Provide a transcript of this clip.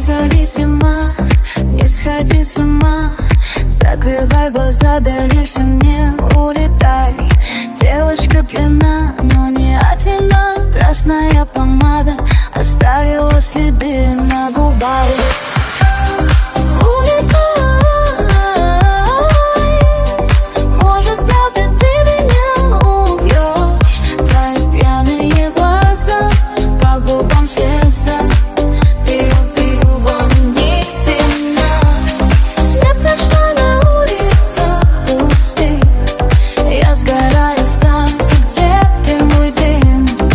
независима, не сходи с ума. Закрывай глаза, доверься мне, улетай. Девочка пьяна, но не от вина. Красная